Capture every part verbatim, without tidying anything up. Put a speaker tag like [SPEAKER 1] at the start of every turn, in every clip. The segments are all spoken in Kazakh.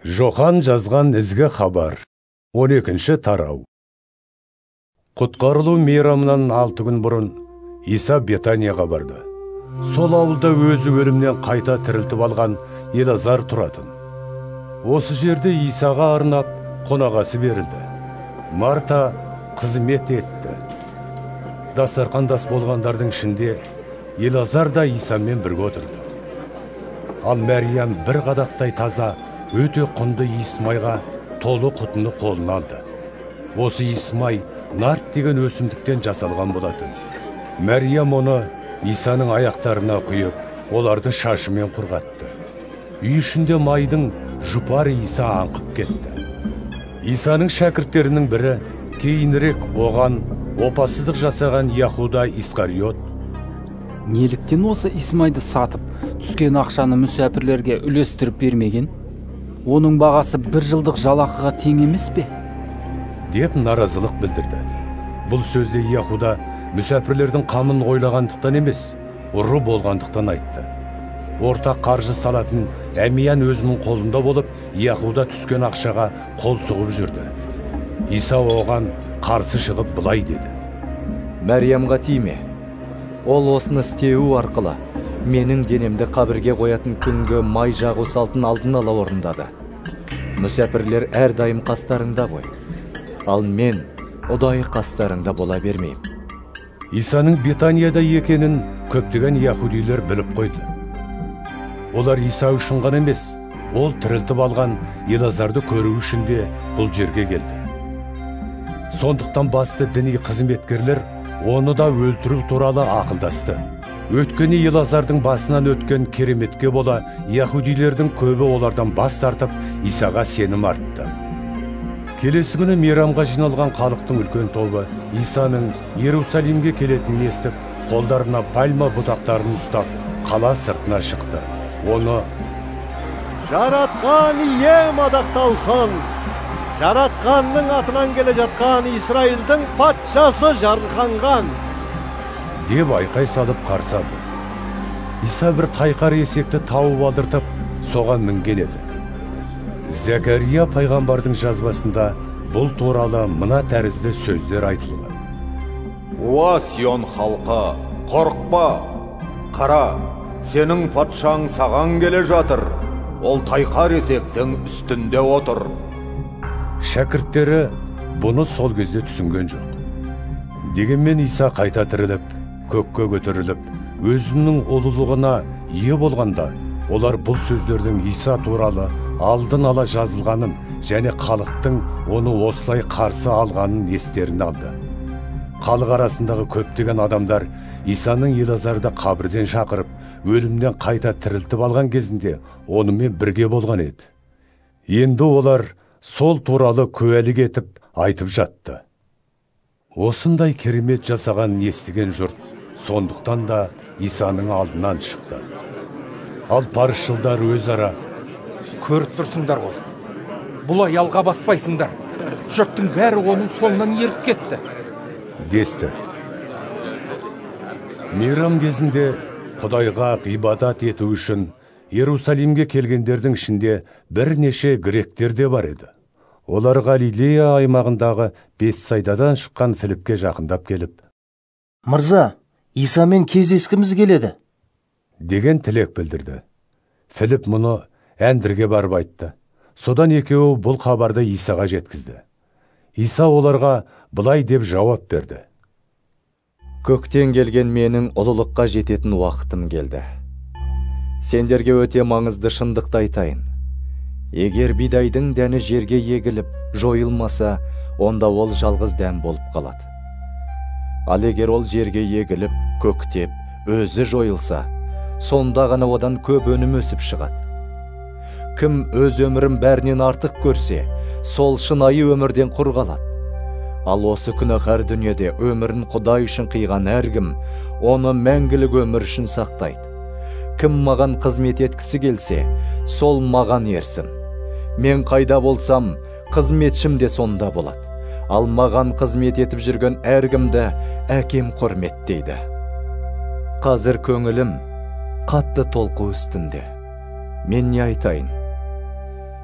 [SPEAKER 1] Жохан жазған ізгі хабар. он екінші тарау. Құтқарылу мейрамынан алты күн бұрын Иса Бетанияға барды. Сол ауылда өзі өлімнен қайта тірілтіп алған Елазар тұратын. Осы жерде Исаға арнап қонағасы берілді. Марта қызмет етті. Дастарқандас болғандардың ішінде Елазар да Исамен бірге отырды. Ал Мәриям бір қадақтай таза, өте құнды иісмайға толы құтыны қолына алды. Осы иісмай нарт деген өсімдіктен жасалған болатын. Мәриям оны Исаның аяқтарына құйып, оларды шашымен құрғатты. Үй ішінде майдың жұпар иісі аңқып кетті. Исаның шәкірттерінің бірі кейінірек оған опасыздық жасаған Яхуда Искариот:
[SPEAKER 2] неліктен осы иісмайды сатып, түскен ақшаны мүсәпірлерге үлестіріп бермеген? Оның бағасы бір жылдық жалақыға тең емес пе?
[SPEAKER 1] деп наразылық білдірді. Бұл сөзде Яхуда мүсәпірлердің қамын ойлағандықтан емес, ұры болғандықтан айтты. Ортақ қаржы салатын Әмиян өзінің қолында болып, Яхуда түскен ақшаға қол сұғып жүрді. Иса оған қарсы шығып былай деді:
[SPEAKER 3] Мәриямға тиме. Ол осыны істеуі арқылы менің денемді қабірге қоятын күнгі май жағу салтын алдын ала орындады. Мүсәпірлер әрдайым қастарыңда ғой. Ал мен ұдайы қастарыңда бола бермеймін.
[SPEAKER 1] Исаның Бетанияда екенін көптеген яһудилер біліп қойды. Олар Иса үшін ғана емес, ол тірілтіп алған Елазарды көру үшін де бұл жерге келді. Сондықтан басты діни қызметкерлер оны да өлтіру туралы ақылдасты. Өткені Елазардың басынан өткен кереметке бола, яһудилердің көбі олардан бас тартып, Исаға сенім артты. Келесі күні мейрамға жиналған халықтың үлкен тобы Исаның Иерусалимге келетінін естіп, қолдарына пальма бұтақтарын ұстап, қала сыртына шықты. Оны:
[SPEAKER 4] жаратқан ием мадақталсын! Жаратқанның атынан келе жатқан Исраилдің патшасы жарылқанған!
[SPEAKER 1] деп айқай салып қарсы алды. Иса бір қайқар есекті тауып алдыртып, соған мінген еді. Закария пайғамбардың жазбасында бұл туралы мына тәрізді сөздер айтылған:
[SPEAKER 5] Уа Сион халқы, қорықпа! Қара, сенің патшаң саған келе жатыр. Ол тайқар есектің үстінде отыр.
[SPEAKER 1] Шәкірттері бұны сол кезде түсінген жоқ. Дегенмен Иса қайта тіріліп, көкке көтеріліп, өзінің ұлылығына ие болғанда, олар бұл сөздердің Иса туралы алдын ала жазылғанын және халықтың оны осылай қарсы алғанын естеріне алды. Халық арасындағы көптеген адамдар Исаның Елазарды қабірден шақырып, өлімнен қайта тірілтіп алған кезінде онымен бірге болған еді. Енді олар сол туралы куәлік етіп айтып жатты. Осындай керемет жасаған естіген жұрт сондықтан да Исаның алдынан шықты. Ал парызшылдар өзара:
[SPEAKER 6] көріп тұрсыңдар ғой, бұлай алға баспайсыңдар. Жұрттың бәрі оның соңынан еріп кетті
[SPEAKER 1] десті. Мейрам кезінде Құдайға ғибадат ету үшін Иерусалимге келгендердің ішінде бірнеше гректер де бар еді. Олар Галилея аймағындағы Бетсайдадан шыққан Филиппке жақындап келіп:
[SPEAKER 7] мырза, Исамен кездескіміз келеді
[SPEAKER 1] деген тілек білдірді. Филипп мұны әндірге барып айтты. Содан екеуі бұл хабарды Исаға жеткізді. Иса оларға былай деп жауап берді:
[SPEAKER 3] көктен келген менің ұлылыққа жететін уақытым келді. Сендерге өте маңызды шындықты айтайын. Егер бидайдың дәні жерге егіліп, жойылмаса, онда ол жалғыз дән болып қалады. Ал егер ол жерге егіліп, көктеп, өзі жойылса, сонда ғана одан көп өнім өсіп шығады. Кім өз өмірін бәрінен артық көрсе, сол шынайы өмірден құр қалады. Ал осы күнәһар дүниеде өмірін Құдай үшін қиған әркім, оны мәңгілік өмір үшін сақтайды. Кім маған қызмет еткісі келсе, сол маған ерсін. Мен қайда болсам, қызметшім де сонда болады. Ал маған қызмет етіп жүрген әркімді әкем құрметтейді. Қазір көңілім қатты толқу үстінде. Мен не айтайын?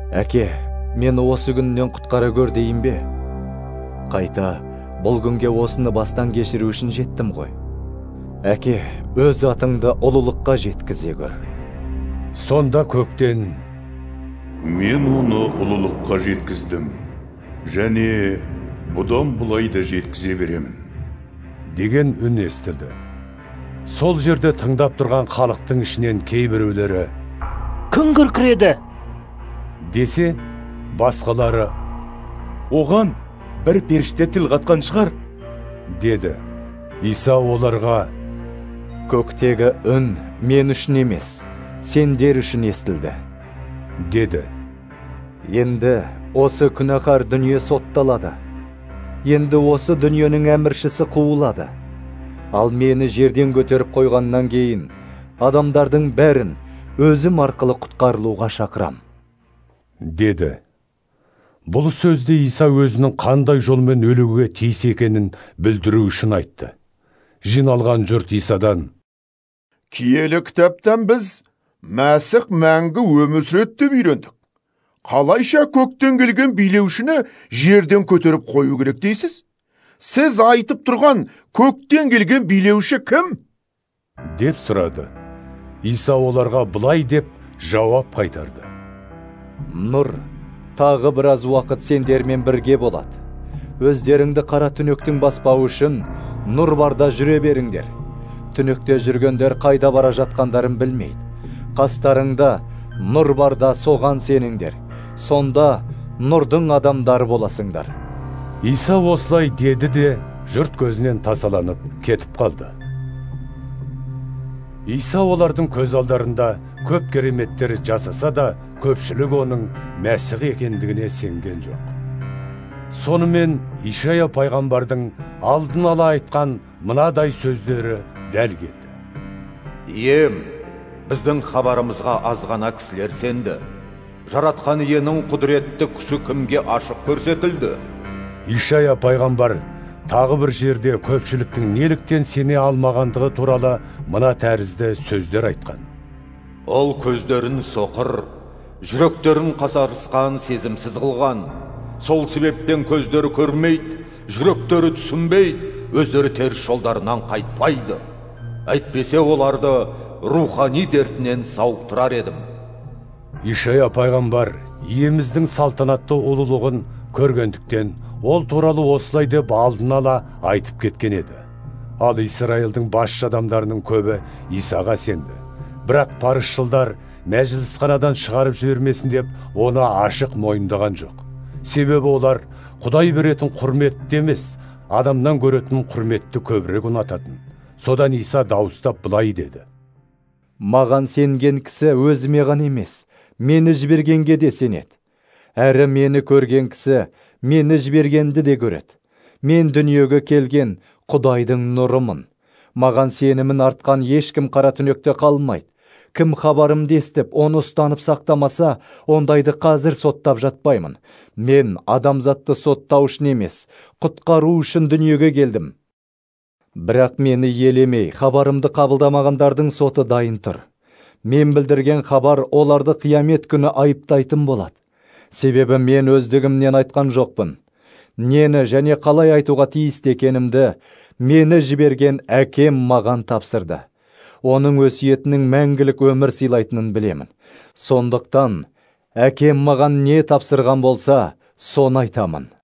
[SPEAKER 3] Әке, мені осы күннен құтқара көр дейін бе? Қайта бұл күнге осыны бастан кешіру үшін жеттім ғой. Әке, өз атыңды ұлылыққа жеткізе көр.
[SPEAKER 1] Сонда көктен:
[SPEAKER 8] Мен оны ұлылыққа жеткіздім, және бұдан бұлай да жеткізе беремін
[SPEAKER 1] деген үн естілді. Сол жерде тыңдап тұрған халықтың ішінен кейбіреулері:
[SPEAKER 9] Күн күркіреді
[SPEAKER 1] десе, басқалары:
[SPEAKER 10] Оған бір періште тіл қатқан шығар
[SPEAKER 1] деді. Иса оларға:
[SPEAKER 3] Көктегі үн мен үшін емес, сендер үшін естілді
[SPEAKER 1] деді.
[SPEAKER 3] Енді осы күнәһар дүние сотталады. Енді осы дүниенің әміршісі қуылады. Ал мені жерден көтеріп қойғаннан кейін адамдардың бәрін өзім арқылы құтқарылуға шақырам
[SPEAKER 1] деді. Бұл сөзді Иса өзінің қандай жолмен өлуге тиіс екенін білдіру үшін айтты. Жиналған жұрт Исадан:
[SPEAKER 11] Киелі кітаптан біз Мәсіх мәңгі өмір сүреді деп үйрендік. Қалайша көктен келген билеушіні жерден көтеріп қою керек дейсіз? Сіз айтып тұрған көктен келген билеуші кім?
[SPEAKER 1] деп сұрады. Иса оларға былай деп жауап қайтарды:
[SPEAKER 3] Нұр тағы біраз уақыт сендермен бірге болады. Өздеріңді қара түнектің баспауы үшін нұр барда жүре беріңдер. Түнекте жүргендер қайда бара жатқандарын білмейді. Қастарыңда нұр барда соған сеніңдер. Сонда нұрдың адамдары боласыңдар.
[SPEAKER 1] Иса осылай деді де жұрт көзінен тасаланып кетіп қалды. Иса олардың көз алдарында көп кереметтер жасаса да, көпшілік оның Мәсіх екендігіне сенген жоқ. Сонымен Ишая пайғамбардың алдын ала айтқан мынадай сөздері дәл келді:
[SPEAKER 5] Ием, біздің хабарымызға азғана кісілер сенді. Жаратқан иенің құдіретті күші кімге ашық көрсетілді?
[SPEAKER 1] Ишая пайғамбар тағы бір жерде көпшіліктің неліктен сене алмағандығы туралы мына тәрізді сөздер айтқан:
[SPEAKER 5] Ол көздерін соқыр, жүректерін қасарысқан сезімсіз қылған. Сол себептен көздері көрмейді, жүректері түсінбейді, өздері теріс жолдарынан қайтпайды. Әйтпесе оларды рухани дертінен сауықтырар едім.
[SPEAKER 1] Ишая пайғамбар иеміздің салтанатты ұлылығын көргендіктен ол туралы осылай деп алдын ала айтып кеткен еді. Ал Израильдің басшы адамдарының көбі Исаға сенді. Бірақ парызшылдар мәжілісханадан шығарып жібермесін деп оны ашық мойындаған жоқ. Себебі олар Құдай беретін құрметті емес, адамнан көретін құрметті көбірек ұнататын. Содан Иса дауыстап былай деді:
[SPEAKER 3] Маған сенген кісі өзіме ғана емес, мені жібергенге де сенеді. Әрі мені көрген кісі мені жібергенді де көреді. Мен дүниеге келген Құдайдың нұрымын. Маған сенімін артқан ешкім қара түнекте қалмайды. Кім хабарымды естіп, оны ұстанып сақтамаса, ондайды қазір соттап жатпаймын. Мен адамзатты соттау үшін емес, құтқару үшін дүниеге келдім. Бірақ мені елемей, хабарымды қабылдамағандардың соты дайын тұр. Мен білдірген хабар оларды қиямет күні айыптайтын болады. Себебі мен өздігімнен айтқан жоқпын. Нені және қалай айтуға тиісті екенімді мені жіберген әкем маған тапсырды. Оның өсиетінің мәңгілік өмір сыйлайтынын білемін. Сондықтан әкем маған не тапсырған болса, соны айтамын.